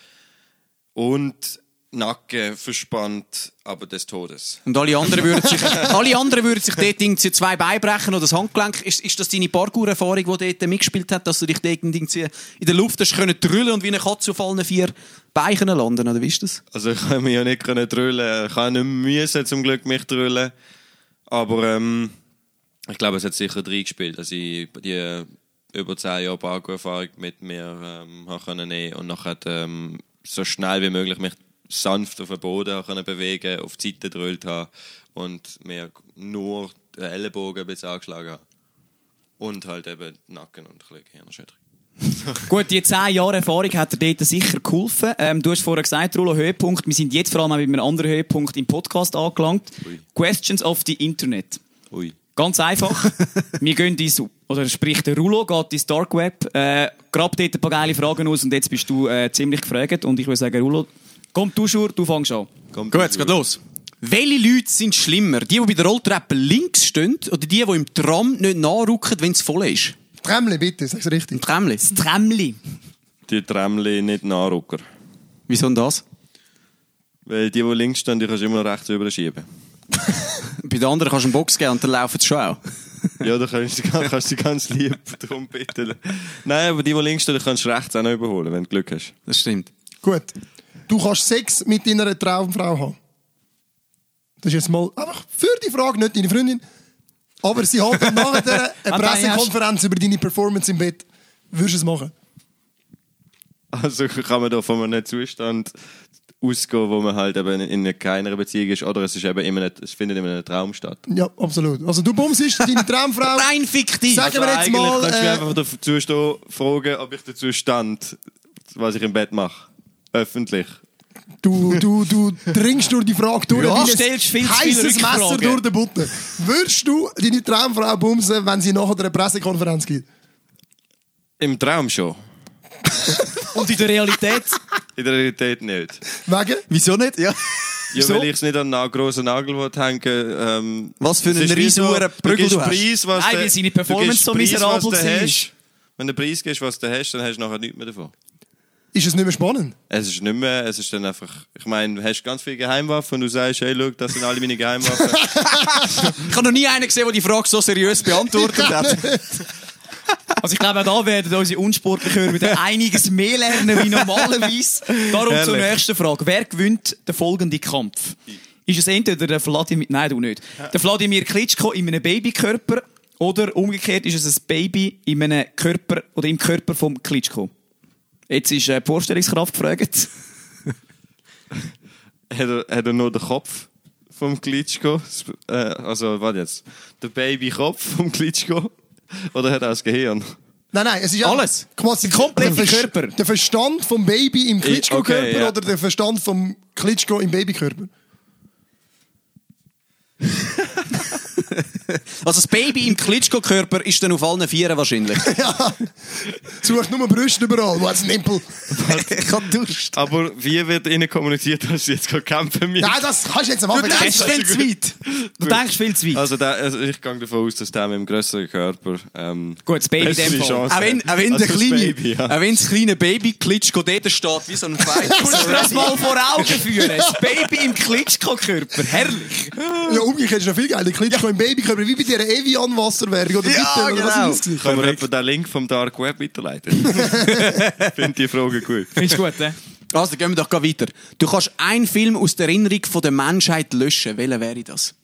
und Nacken verspannt, aber des Todes. Und alle anderen würden sich, alle anderen würden sich dort irgendwie zwei Beine brechen oder das Handgelenk. Ist, ist das deine Parkour-Erfahrung, die dort mitgespielt hat, dass du dich dort irgendwie in der Luft hast können drüllen und wie eine Katze auf allen vier Beinen landen, oder wie ist das? Also ich konnte mich ja nicht drüllen. Ich habe nicht müssen, zum Glück mich drüllen. Aber ähm, ich glaube, es hat sicher reingespielt, dass ich die über zehn Jahre Parkour-Erfahrung mit mir ähm, habe können nehmen und nachher ähm, so schnell wie möglich mich sanft auf den Boden können bewegen, auf die Seite gedrüllt haben und mir nur den Ellenbogen ein bisschen angeschlagen haben. Und halt eben Nacken und ein bisschen Hirnerschütterung. Gut, die zehn Jahre Erfahrung hat dir dort sicher geholfen. Ähm, du hast vorher gesagt, Rulo, Höhepunkt. Wir sind jetzt vor allem auch mit einem anderen Höhepunkt im Podcast angelangt. Ui. Questions of the Internet. Ui. Ganz einfach. Wir gehen ins, oder sprich der Rulo geht ins Dark Web, äh, grabt dort ein paar geile Fragen aus und jetzt bist du äh, ziemlich gefragt. Und ich würde sagen, Rulo, komm du schon, du fängst an. Kommt Gut, jetzt geht los. Welche Leute sind schlimmer? Die, die bei der Rolltreppe links stehen, oder die, die im Tram nicht nachrücken, wenn es voll ist? Tremle, bitte, sag's richtig. Im Tramli. Das Trämmli. Die Trämmli nicht Nachrucker. Wieso denn das? Weil die, die links stehen, die kannst du immer noch rechts überschieben. Bei den anderen kannst du einen Box geben und dann laufen sie schon auch. Ja, da kannst du kannst du ganz lieb darum bitten. Nein, aber die, die links stehen, die kannst du rechts auch noch überholen, wenn du Glück hast. Das stimmt. Gut. Du kannst Sex mit deiner Traumfrau haben. Das ist jetzt mal einfach für die Frage, nicht deine Freundin. Aber sie hat dann nachher eine Pressekonferenz über deine Performance im Bett. Würdest du es machen? Also kann man da von einem Zustand ausgehen, wo man halt eben in keiner Beziehung ist, oder es, ist eben immer nicht, es findet immer in einem Traum statt. Ja, absolut. Also du bummst deine Traumfrau. Rein fiktiv! Sagen wir jetzt eigentlich mal... kannst du mich Äh, einfach dazu stehen, fragen, ob ich dazu stand, was ich im Bett mache. Öffentlich. du, du, du dringst durch die Frage durch, Ja, wie ein stellst viel zu viele heisses Messer Rückfragen. durch den Butter. Würdest du deine Traumfrau bumsen, wenn sie nachher eine Pressekonferenz gibt? Im Traum schon. Und in der Realität? In der Realität nicht. Wegen? Wieso nicht? Ja. Ja, Wieso? weil ich es nicht an einen grossen Nagel hängen will. Ähm, Was für es einen ist wie riesen Uhren du Prügel gibst du hast. Preis, was Nein, du- weil seine du Performance gibst so Preis, miserabel was du war. hast. Wenn du Preis gibst, was du hast, dann hast du nachher nichts mehr davon. Ist es nicht mehr spannend? Es ist nicht mehr, es ist dann einfach, ich meine, du hast ganz viele Geheimwaffen und du sagst, hey, schau, das sind alle meine Geheimwaffen. Ich habe noch nie einen gesehen, der die Frage so seriös beantwortet hat. Also ich glaube, auch da werden unsere Unsportlichen wieder einiges mehr lernen wie normalerweise. Darum zur Herrlich. nächsten Frage. Wer gewinnt den folgenden Kampf? Ist es entweder der Vladimir... Nein, du nicht. Der Wladimir Klitschko in einem Babykörper oder umgekehrt ist es ein Baby in einem Körper oder im Körper vom Klitschko? Jetzt ist äh, die Vorstellungskraft gefragt. hat, er, hat er nur den Kopf vom Klitschko? Äh, also, warte jetzt. Der Babykopf vom Klitschko? Oder hat er das Gehirn? Nein, nein, es ist Alles. quasi Komplett der im Ver- Körper. Der Verstand vom Baby im Klitschko-Körper okay, ja. oder der Verstand vom Klitschko im Babykörper? Also das Baby im Klitschko-Körper ist dann auf allen Vieren wahrscheinlich. Ja. Sucht nur Brüste überall. Wo hat's Nippel? Ich hab Durst. Aber wie wird ihnen kommuniziert, dass sie jetzt gerade kämpfen müssen? Nein, das kannst du jetzt mal Du denkst viel zu weit. Du denkst viel zu weit. Also, der, also ich gehe davon aus, dass der mit dem grösseren Körper ähm, Gut, das Baby in bessere dem Fall. Chance Auch wenn, auch wenn, als der das kleine, Baby, ja. auch wenn das kleine Baby Klitschko dort steht, wie so ein Pfeil. Musst du dir das mal vor Augen führen? Das Baby im Klitschko-Körper. Herrlich. Ja, umgekehrt ist noch viel geiler. Klitschko im Babykörper, wie bei dieser Evian-Wasserwerbung. Oder Ja, bitte, oder was genau. ist das? Kann man etwa den Link vom Dark Web weiterleiten? Ich finde die Frage gut. Findest du gut, ne? Also, gehen wir doch gleich weiter. Du kannst einen Film aus der Erinnerung von der Menschheit löschen. Welcher wäre das?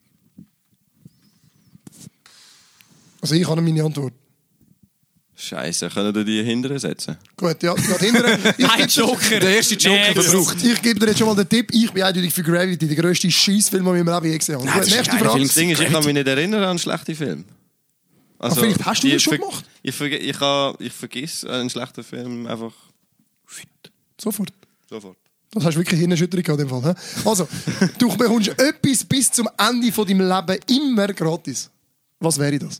Also ich habe meine Antwort. Scheiße, können wir die hinterher setzen? Gut, ja, gerade hinterher. Ich Ein gebe dir- Joker. Der erste Joker Next. verbraucht. Ich gebe dir jetzt schon mal den Tipp. Ich bin eindeutig für Gravity, der grösste Scheissfilm, den wir im Leben je gesehen haben. Nein, Gut, das ist nächste ein geiler Frage. Film. Das Ding ist, ich kann mich nicht erinnern an schlechte Filme. Also, vielleicht hast du das ich schon ver- gemacht? Ich, verge ich, kann, ich vergesse einen schlechten Film einfach Sofort. sofort. Das hast du wirklich Hirnerschütterung gehabt in dem Fall. He? Also, du bekommst etwas bis zum Ende von deinem Leben immer gratis. Was wäre das?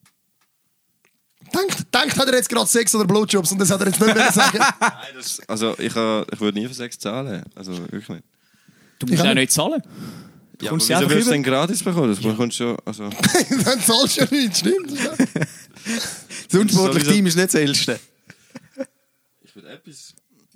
Denkt, denkt hat er jetzt gerade Sex oder Blowjobs und das hat er jetzt nicht mehr sagen. Nein, das, also ich, ha- ich würde nie für Sex zahlen. Also wirklich nicht. Du musst Ich auch hab- nicht zahlen. Ja, kommst aber sie wieso einfach willst du über? denn gratis bekommen? Das bekommst du schon, also... Dann zahlst du ja nichts, stimmt? Das unsportliche Sowieso- Team ist nicht das älteste. Ich würde etwas...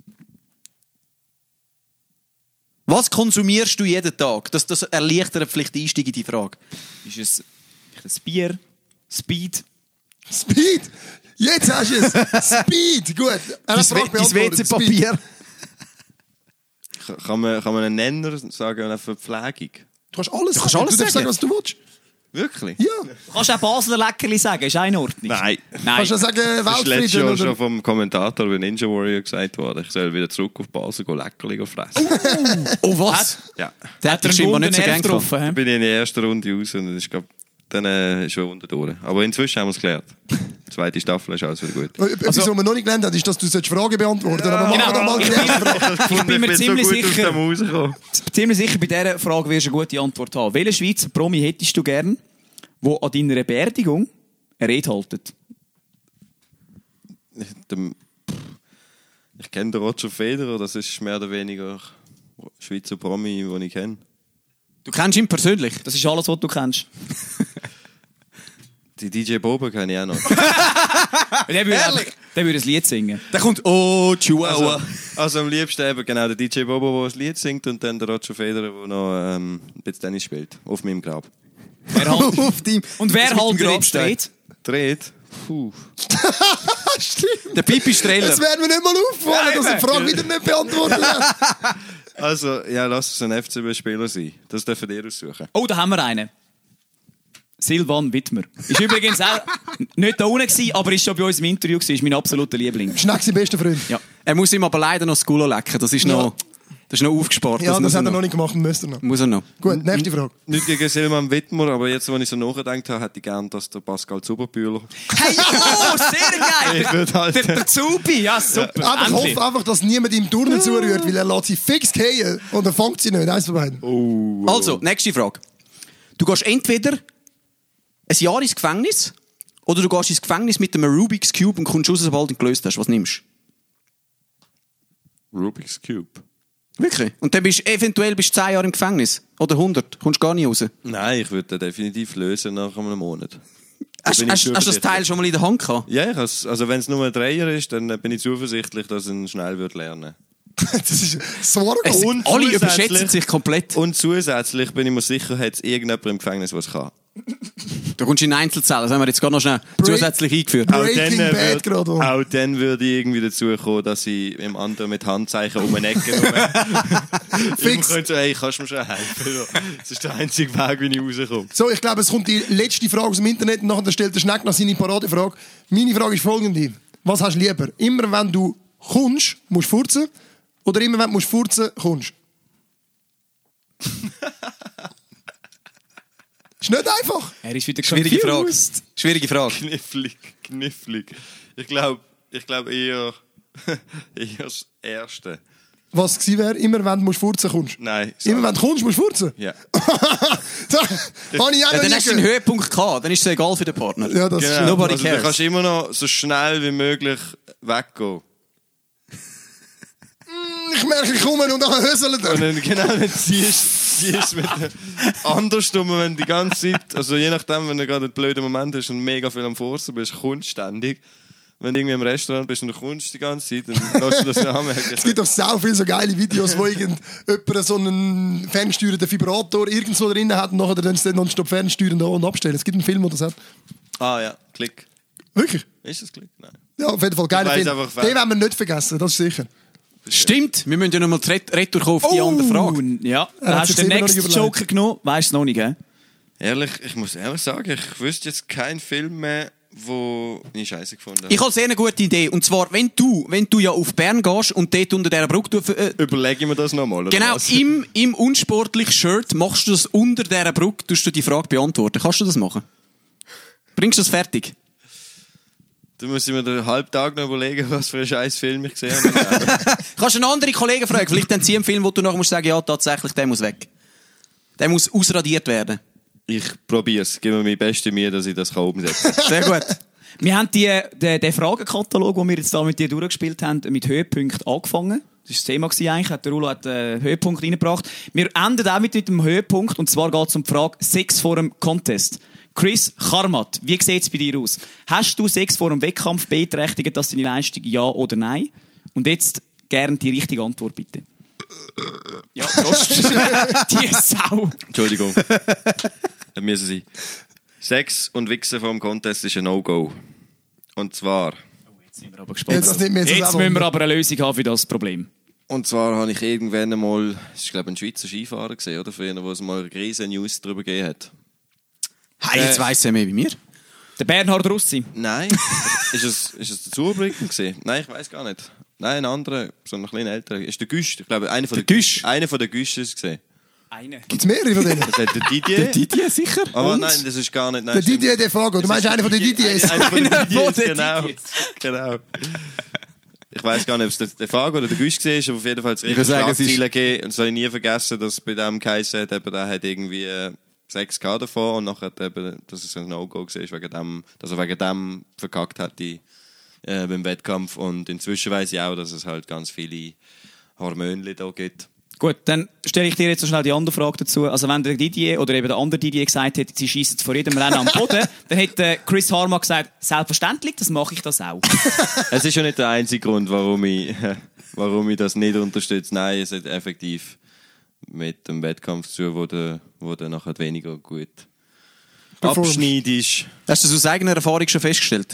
Was konsumierst du jeden Tag? Das, das erleichtert vielleicht den Einstieg in die Frage. Ist es vielleicht ein Bier, Speed? Speed! Jetzt hast du es! Speed! Gut. Er hat die Frage beantwortet. Speed. Kann man, kann man einen Nenner sagen für Pflegung? Du kannst alles kannst sagen. alles du darfst sagen. sagen, was du willst. Wirklich? Ja. Du kannst auch Basler Leckerli sagen, ist auch in Ordnung. Nein. Nein. Kannst du sagen, Das ist letztes Weltfrieden Jahr oder... schon vom Kommentator bei Ninja Warrior gesagt worden, ich soll wieder zurück auf Basel gehen, Leckerli fressen. Oh, was? Ja. Der hat dich scheinbar nicht so gern getroffen. Dann bin ich in der ersten Runde raus und das ist, glaub, dann äh, ist schon unter durch. Aber inzwischen haben wir es gelernt. Die zweite Staffel ist alles wieder gut. Etwas, was wir noch nicht gelernt haben, ist, dass du Fragen beantworten sollst. Aber machen wir Genau. doch mal Ich die bin- Ich bin mir ziemlich so gut sicher- aus dem rausgekommen. Ziemlich sicher, bei dieser Frage wirst du eine gute Antwort haben. Welchen Schweizer Promi hättest du gern, der an deiner Beerdigung eine Rede haltet? Ich, dem- ich kenne den Roger Federer, das ist mehr oder weniger Schweizer Promi, den ich kenne. Du kennst ihn persönlich. Das ist alles, was du kennst. Die D J Bobo kenne ich auch noch. Der würde, einfach, der würde ein Lied singen. Der kommt, oh, Chihuahua. Also, also am liebsten eben genau der D J Bobo, der ein Lied singt und dann der Roger Federer, der noch ähm, ein bisschen Tennis spielt. Auf meinem Grab. Wer halt, Auf deinem- und wer mit dem halt jetzt Grabstein. dreht? Dreht? Puh. Stimmt. Der Pipi Streller. Es wäre mir nicht mal auffallen, dass er die Frage wieder nicht beantwortet hat. Also, ja, lass es ein F C B-Spieler sein. Das dürfen ihr aussuchen. Oh, da haben wir einen. Silvan Wittmer. Ist übrigens auch nicht da unten gewesen, aber ist schon bei uns im Interview gewesen. Ist mein absoluter Liebling. Schneck sein bester Freund. Ja. Er muss ihm aber leider noch das Gulo lecken. Das ist noch, das ist noch aufgespart. Ja, das muss hat er er noch nicht gemacht und müsste er noch. Muss er noch. Gut, nächste Frage. Nicht gegen Silvan Wittmer, aber jetzt, als ich so nachgedacht habe, hätte ich gern, dass der Pascal Zuberbühler... Hey, oh, sehr geil! Ich würde halt... Der, der Zubi, ja, super. Aber ich Endlich. hoffe einfach, dass niemand ihm Turnen zurührt, weil er lässt sie fix gehen und er fängt sie nicht. Eins von beiden. Oh. Also, nächste Frage. Du gehst entweder ein Jahr ins Gefängnis oder du gehst ins Gefängnis mit einem Rubik's Cube und kommst raus, sobald du ihn gelöst hast. Was nimmst Rubik's Cube. du? Wirklich? Und dann bist du eventuell bist du zehn Jahre im Gefängnis. Oder hundert. Kommst gar nicht raus. Nein, ich würde den definitiv lösen nach einem Monat. Hast, bin ich hast, hast du das zuversichtlich. Teil schon mal in der Hand gehabt? Ja, ich has, also wenn es nur ein Dreier ist, dann bin ich zuversichtlich, dass er ihn schnell wird lernen. Das ist Sorge. Es, Und alle zusätzlich- überschätzen sich komplett. Und zusätzlich bin ich mir sicher, hat es irgendjemand im Gefängnis, was kann. Du kommst in Einzelzellen. Das haben wir jetzt gerade noch schnell Break- zusätzlich eingeführt. Breaking äh, Bad würd- gerade. auch dann würde ich irgendwie dazu kommen, dass ich im anderen mit Handzeichen um eine Ecke Fix. Ich könnte so, hey, kannst du mir schon helfen? Das ist der einzige Weg, wie ich rauskomme. So, ich glaube, es kommt die letzte Frage aus dem Internet und nachher stellt der Schneck noch seine Paradefrage. Meine Frage ist folgende. Was hast du lieber? Immer wenn du kommst, musst du furzen? Oder immer wenn du musst furzen, kommst? Ist nicht einfach. Er ist wieder Schwierige Frage. confused. Schwierige Frage. Knifflig, knifflig. Ich glaube ich glaub eher, eher das Erste. was gewesen wäre, immer wenn du musst furzen kommst. Nein. Immer wenn du kommst, musst du furzen? Ja. Da habe ich auch Ja, noch dann nie hast du den gehört. Höhepunkt gehabt, dann ist es egal für den Partner. Ja, das Genau. stimmt. Nobody Also, du cares. kannst immer noch so schnell wie möglich weggehen. Ich merke, ich komme und dann höseln Und dann. dann genau, wenn du ziehst, ziehst mit dem andersrum, wenn du die ganze Zeit, also je nachdem, wenn du gerade einen blöden Moment hast und mega viel am Forsen bist, kommst du ständig. Wenn du irgendwie im Restaurant bist und du kommst die ganze Zeit, dann lässt du das nicht anmerken. Es gibt doch sau viele so geile Videos, wo irgendjemand so einen ferngesteuerten Vibrator irgendwo drin hat und nachher dann es nonstop fernsteuern da und abstellen. Es gibt einen Film, der das hat. Ah ja, Klick. Wirklich? Ist das Klick? Nein. Ja, auf jeden Fall geiler Ich weiss Film. einfach, wer- Den werden wir nicht vergessen, das ist sicher. Stimmt, wir müssen ja nochmal retour kommen auf die Oh. andere Frage. Ja, Er dann hat hast du sich den immer noch nächsten nicht Joker genommen. Weißt du es noch nicht, gell? Ehrlich, ich muss ehrlich sagen, ich wüsste jetzt keinen Film mehr, wo ich scheiße gefunden habe. Ich habe sehr eine gute Idee. Und zwar, wenn du, wenn du ja auf Bern gehst und dort unter dieser Brücke... du, Äh, Überlege ich mir das nochmal, oder genau, was? im, im unsportlichen Shirt machst du das unter dieser Brücke, tust du die Frage beantworten. Kannst du das machen? Bringst du das fertig? Da muss ich mir den halben Tag noch überlegen, was für einen scheiß Film ich gesehen habe. Kannst du einen anderen Kollegen fragen? Vielleicht haben sie einen Film, wo du nachher musst sagen, ja, tatsächlich, der muss weg. Der muss ausradiert werden. Ich probiere es. Gebe mir meine beste Mühe, dass ich das umsetzen kann. Sehr gut. Wir haben die, den, den Fragenkatalog, den wir jetzt da mit dir durchgespielt haben, mit Höhepunkten angefangen. Das war das Thema eigentlich. Hat der Ulo hat einen Höhepunkt reingebracht. Wir enden auch mit dem Höhepunkt. Und zwar geht es um die Frage Sex vor dem Contest. Chris Karmat, wie sieht es bei dir aus? Hast du Sex vor dem Wettkampf beeinträchtigt, dass deine Leistung ja oder nein? Und jetzt gerne die richtige Antwort, bitte. Ja, Prost. Die Sau. Entschuldigung. Das müssen sie. Sex und Wichsen vor dem Contest ist ein No-Go. Und zwar... Jetzt sind wir aber gespannt. Jetzt, nicht mehr so Jetzt selber. müssen wir aber eine Lösung haben für das Problem. Und zwar habe ich irgendwann einmal, das ist glaube ich ein Schweizer Skifahrer gesehen, oder? Früher, wo es mal eine riesen News darüber gegeben hat. Hey, jetzt weiss er mehr wie mir. Der Bernhard Russi. Nein. ist es, ist es der Zubricken gesehen? Nein, ich weiß gar nicht. Nein, ein anderer, so ein bisschen älterer. Ist der Güst. Ich glaube, einer von Der der Güst? Einer von der Güst ist es gesehen. Eine. Gibt es mehrere von denen? Das hat der Didier. Didier sicher? Aber Und? nein, das ist gar nicht... Nein, Der stimmt. Didier Defago. Du meinst einen von den Didiers? Einer von den Einer Didiers, von den genau. Didiers. genau. Ich weiß gar nicht, ob es der, der Fago oder der Güst war, aber auf jeden Fall hat es würde richtig sagen, es ist- Schlagzeilen gegeben. Und soll ich nie vergessen, dass bei dem geheißen hat, eben, der hat irgendwie äh, sechs K davon und nachher hat eben, dass es ein No-Go war, wegen dem, dass er wegen dem verkackt hat die, äh, beim Wettkampf. Und inzwischen weiss ich auch, dass es halt ganz viele Hormone da gibt. Gut, dann stelle ich dir jetzt noch schnell die andere Frage dazu. Also wenn der Didier oder eben der andere Didier gesagt hätte, sie schießen vor jedem Rennen am Boden, dann hätte Chris Harma gesagt, selbstverständlich, das mache ich das auch. Es ist ja nicht der einzige Grund, warum ich, warum ich das nicht unterstütze. Nein, es hat effektiv mit dem Wettkampf zu tun, wo der, wo der nachher weniger gut Performst. abschneidest. Hast du das aus eigener Erfahrung schon festgestellt?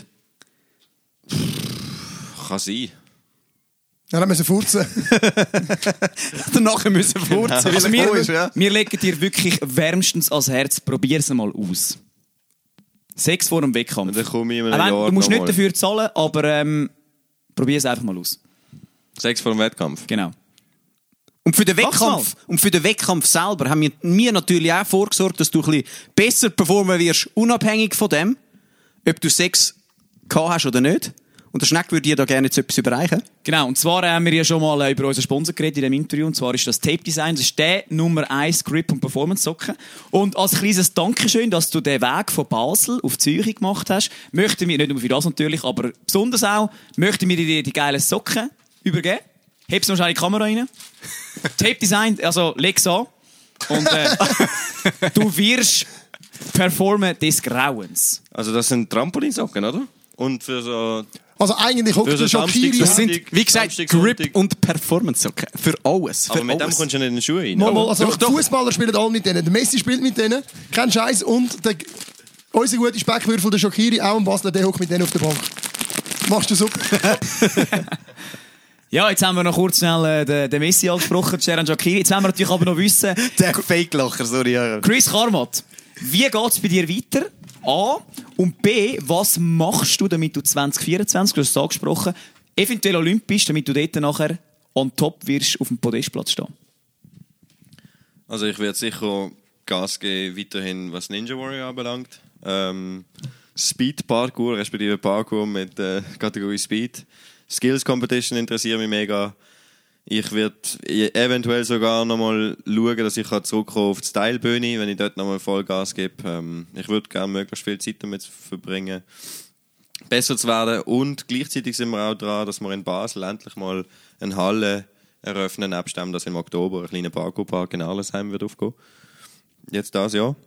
Kann sein. Ja, dann müssen wir furzen. Danach müssen wir furzen, Also weil er wir, gekommen ist, ja. wir legen dir wirklich wärmstens ans Herz, probier es mal aus. Sex vor dem Wettkampf. Dann komme ich in Auch einem wenn, Jahr du musst nicht nochmal. dafür zahlen, aber ähm, probier es einfach mal aus. Sex vor dem Wettkampf. Genau. Und für den Mach's Wettkampf, und für den Wettkampf selber haben wir, wir natürlich auch vorgesorgt, dass du ein bisschen besser performen wirst, unabhängig von dem, ob du Sex gehabt hast oder nicht. Und der Schneck würde dir da gerne jetzt etwas überreichen. Genau, und zwar haben wir ja schon mal äh, über unseren Sponsor geredet in dem Interview, und zwar ist das Tape Design, das ist der Nummer eins Grip- und Performance-Socken. Und als kleines Dankeschön, dass du den Weg von Basel auf Zürich gemacht hast, möchten wir, nicht nur für das natürlich, aber besonders auch, möchten wir dir die geilen Socken übergeben. Heb's noch schnell in die Kamera rein. Tape Design, also leg's an. Und äh, du wirst performen des Grauens. Also das sind Trampolinsocken, oder? Und für so... Also eigentlich hockt Für so der Shaqiri... Samstag- Das sind, Sonntag, wie gesagt, Samstag, Grip- Sonntag. und Performance-Socken. Für alles. Für Aber mit dem alles. kommst du nicht in den Schuh rein. Mal, mal, oder? also Doch, doch. Fußballer spielen alle mit denen. Der Messi spielt mit denen. Kein Scheiß. Und der, unser guter Speckwürfel, der Shaqiri, auch ein Basler, der hockt mit denen auf der Bank. Machst du super. Ja, jetzt haben wir noch kurz schnell äh, den, den Messi angesprochen, Sheran Shaqiri. Jetzt wollen wir natürlich aber noch wissen, Der Fake-Lacher, sorry. Ja. Chris Karmat, wie geht's bei dir weiter? A. Und B. Was machst du, damit du zwanzig vierundzwanzig, du hast es angesprochen, eventuell olympisch, damit du dort nachher on top wirst auf dem Podestplatz stehen? Also ich werde sicher Gas geben, weiterhin was Ninja Warrior anbelangt. Ähm, Speed Parkour, respektive Parkour mit äh, Kategorie Speed. Skills Competition interessiert mich mega. Ich werde eventuell sogar noch mal schauen, dass ich zurückkomme auf die Style-Bühne, wenn ich dort noch mal Vollgas gebe. Ähm, ich würde gerne möglichst viel Zeit damit verbringen, besser zu werden. Und gleichzeitig sind wir auch dran, dass wir in Basel endlich mal eine Halle eröffnen, nebst dem, dass im Oktober ein kleiner Parkour-Park in Arlesheim wird aufgehen. Jetzt das Jahr.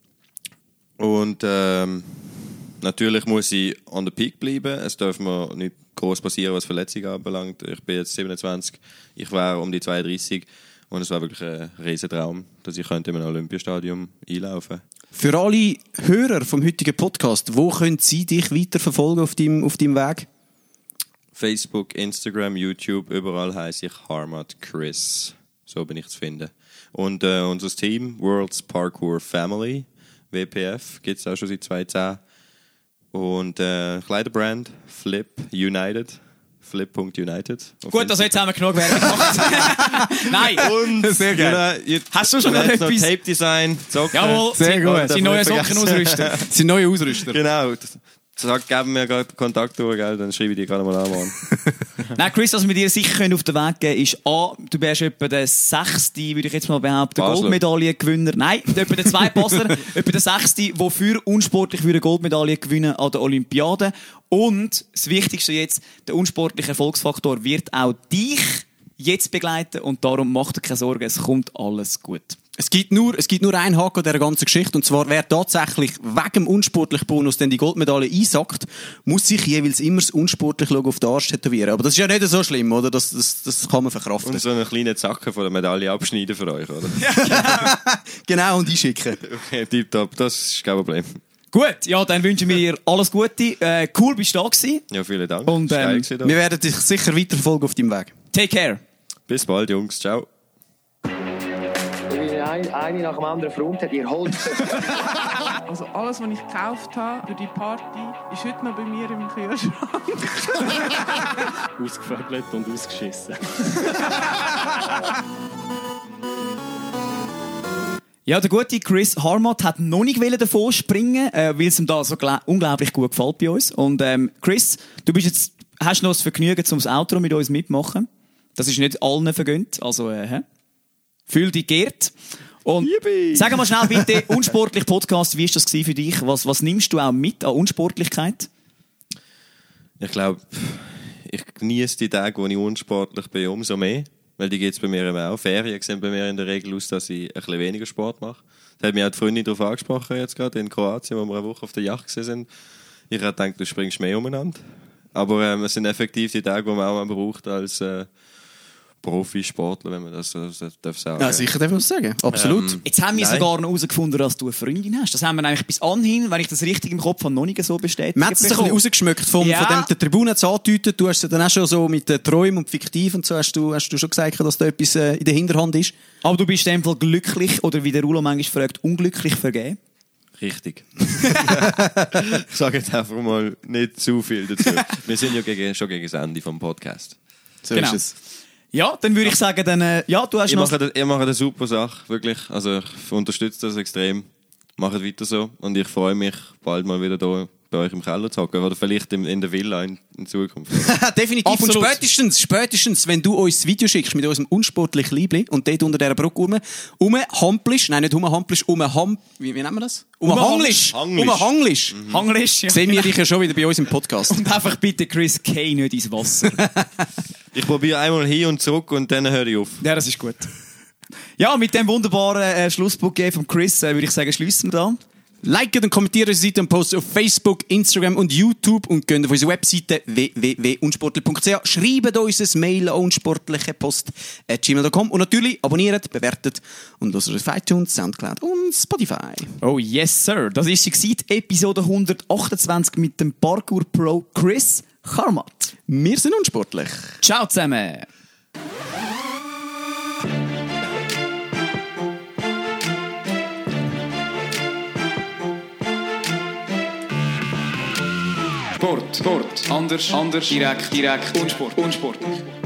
Und ähm, natürlich muss ich on the peak bleiben. Es darf mir nicht groß passieren, was Verletzungen anbelangt. Ich bin jetzt siebenundzwanzig, ich wäre um die zweiunddreißig und es war wirklich ein riesen Traum, dass ich könnte in einem Olympiastadion einlaufen. Für alle Hörer vom heutigen Podcast, wo können sie dich weiterverfolgen auf deinem, auf deinem Weg? Facebook, Instagram, YouTube, überall heisse ich Harmat Chris. So bin ich zu finden. Und äh, unser Team, World's Parkour Family, W P F, gibt es auch schon seit zweitausendzehn. Und äh, Kleiderbrand, Flip United, flip punkt united. Gut, also jetzt haben wir genug Werbung gemacht. Nein, Und sehr gerne. Genau, Hast du schon noch noch etwas? Tape Design, Socken. Jawohl, Sehr gut. Sie neue Socken ausrüsten. Sie sind neue Ausrüster. Genau. Sag, geben mir gerade Kontakt durch, gell? Dann schreibe ich dir gerade mal an, Mann. Nein, Chris, was wir dir sicher auf den Weg geben können, ist A, du wärst etwa der sechste, würde ich jetzt mal behaupten, Basler. Goldmedaillengewinner. Nein, etwa der zweite Basler, etwa der sechste, der für unsportlich für eine Goldmedaille gewinnen an der Olympiade. Und das Wichtigste jetzt, der unsportliche Erfolgsfaktor wird auch dich jetzt begleiten und darum mach dir keine Sorgen, es kommt alles gut. Es gibt nur, es gibt nur einen Haken an dieser ganzen Geschichte, und zwar, wer tatsächlich wegen dem unsportlichen Bonus dann die Goldmedaille einsackt, muss sich jeweils immer das unsportliche Logo auf den Arsch tätowieren. Aber das ist ja nicht so schlimm, oder? Das, das, das kann man verkraften. Und so einen kleinen Zacken von der Medaille abschneiden für euch, oder? Genau, und einschicken. Okay, tipptopp, das ist kein Problem. Gut, ja, dann wünschen wir dir alles Gute. Äh, cool, bist du da gewesen. Ja, vielen Dank. Und, Ist geil ähm, gewesen da. Wir werden dich sicher weiterverfolgen auf deinem Weg. Take care. Bis bald, Jungs. Ciao. Wie ein, eine nach dem anderen verräumt hat, ihr holt Also alles, was ich gekauft habe für die Party, ist heute noch bei mir im Kühlschrank. Ausgevögelt und ausgeschissen. Ja, der gute Chris Harmat hat noch nicht davon springen, äh, weil es ihm da so gla- unglaublich gut gefällt bei uns. Und ähm, Chris, du bist jetzt, hast noch das Vergnügen, zum das Outro mit uns mitmachen. Das ist nicht allen vergönnt, also äh, hä? Fühl dich geehrt. Und Yippie. sag mal schnell bitte, unsportlich Podcast, wie war das für dich? Was, was nimmst du auch mit an Unsportlichkeit? Ich glaube, ich genieße die Tage, wo ich unsportlich bin, umso mehr. Weil die gibt es bei mir eben auch. Ferien sehen bei mir in der Regel aus, dass ich ein bisschen weniger Sport mache. Das hat mich auch die Freundin darauf angesprochen, jetzt gerade in Kroatien, wo wir eine Woche auf der Yacht sind. Ich habe gedacht, du springst mehr umeinander. Aber ähm, es sind effektiv die Tage, die man auch braucht als äh, Profisportler, wenn man das so darf sagen. Ja, sicher darf man das sagen. Absolut. Ähm, Jetzt haben wir Nein. sogar noch herausgefunden, dass du eine Freundin hast. Das haben wir eigentlich bis anhin, wenn ich das richtig im Kopf habe, noch nicht so bestätigt. Man hat es ein bisschen bekommen. rausgeschmückt. Vom, Ja. Von dem der Tribune hat's angedeutet. Du hast es dann auch schon so mit den Träumen und Fiktiv und so hast du, hast du schon gesagt, dass da etwas äh, in der Hinterhand ist. Aber du bist in dem Fall glücklich, oder wie der Rulo manchmal fragt, unglücklich vergeben. Richtig. Ich sage jetzt einfach mal nicht zu viel dazu. Wir sind ja gegen, schon gegen das Ende vom Podcast. So Genau. ist es. Ja, dann würde ich sagen, dann, äh, ja, du hast Ihr noch... macht, ihr macht eine super Sache, wirklich. Also ich unterstütze das extrem. Macht weiter so. Und ich freue mich, bald mal wieder hier bei euch im Keller zu hocken. Oder vielleicht in, in der Villa in, in Zukunft. Definitiv. Absolut. Und spätestens, spätestens, wenn du uns das Video schickst mit unserem unsportlichen Liebling und dort unter dieser Brücke rum, umhampelst, nein, nicht umhampelst, umham, wie, wie nennen wir das? Umhanglisch. Hanglisch. Umhanglisch. Hanglisch, ja. Sehen wir dich ja schon wieder bei uns im Podcast. Und einfach bitte Chris Kay nicht ins Wasser. Ich probiere einmal hin und zurück und dann höre ich auf. Ja, das ist gut. Ja, mit dem wunderbaren äh, Schlussbouquet von Chris äh, würde ich sagen, schließen wir da. Liken und kommentieren unsere Seite und posten auf Facebook, Instagram und YouTube und gehen auf unsere Webseite w w w punkt unsportlich punkt c h. Schreibt uns ein Mail an unsportlichepost at gmail punkt com und natürlich abonniert, bewertet und hört uns auf iTunes, Soundcloud und Spotify. Oh yes, sir. Das ist sie, die Episode hundertachtundzwanzig mit dem Parkour-Pro Chris Harmat. Wir sind unsportlich. Ciao zusammen. Sport, Sport, anders, anders, direkt, direkt, Unsport, Unsportlich.